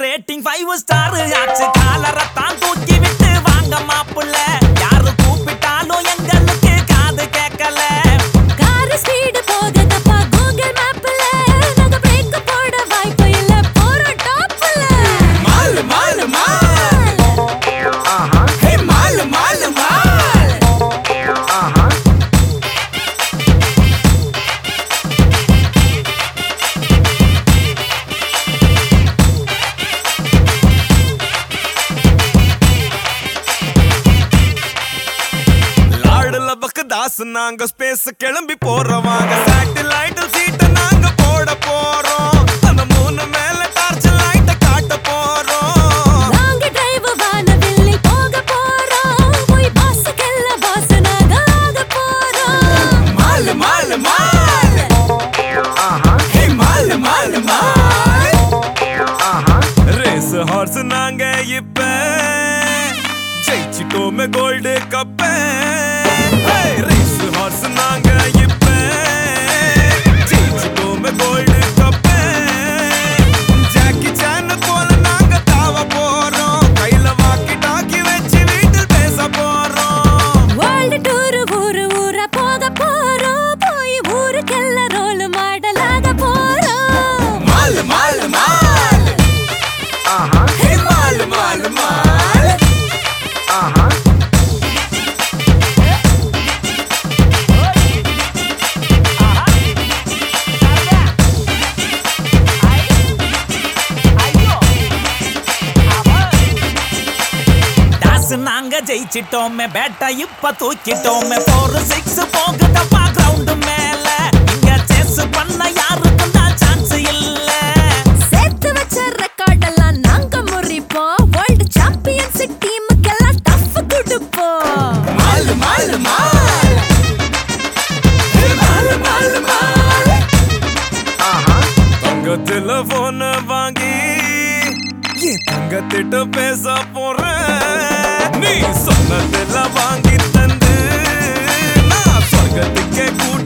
rating 5 star ஆச்சு காலரத்தான் தூக்கி விட்டு வாங்க மாப்புள்ள யாரு கூப்பிட்டாலும் எங்களுக்கு காது கேட்கல கார் ஸ்பீடு போகுதப்பா கூகுள் மேப்ல நாங்க பிரேக் போட வாய்ப்பு இல்ல போறோம் டாப்ல மால் மால் மால் ஹே மால் மால் மால் தாஸ் நாங்க ஸ்பேஸ் கிளம்பி போறவாங்க சேட்டலைட் சீட் நாங்க போட போறோம் அந்த மூணு மேல டார்ச் லைட் காட்ட போறோம் நாங்க டிரைவ் வானவில்லை போக போறோம் போய் பாஸ்கெல்ல பாஸ் நாங்க ஆக போறோம் மால் மால் மால் ஹே மால் மால் மால் ரேஸ் ஹார்ஸ் நாங்க இப்ப ஜெயிச்சிட்டோமே கோல்டு கப் ரேஸ் ஹார்ஸ் நாங்க இப்ப ஜெயிச்சிட்டோமே கோல்டு கப் ஜாக்கி சான் போல நாங்க தாவ போறோம் கையில வாக்கி டாக்கி வச்சு வீட்டில் பேச போறோம் வேர்ல்ட் டூர் ஊரு ஊரா போக போறோம் போய் ஊருக்கெல்லாம் ரோல் மாடலாக போறோம் மால் மால் மால் ஹே மால் மால் மால் நாங்க ஜெயிச்சிட்டோமே பேட்டா இப்ப தூக்கிட்டோமே 4-6 போகுதப்பா கிரவுண்ட் மேல இங்க சேஸ் பண்ண யாருக்கும் தான் சான்ஸ் இல்ல சேர்த்து வச்ச ரெக்கார்ட் எல்லாம் நாங்க முறிப்போம் வேர்ல்ட் சாம்பியன்ஸ் டீமுக்கெல்லாம் டஃப் கொடுப்போம் மால் மால் மால் ஹே மால் மால் மால் தங்கத்துல போன வாங்கி தங்கத்திட்ட பேச போறேன் நீ சொன்னதெல்லாம் வாங்கி தந்து நான் சொர்க்கத்துக்கே கூட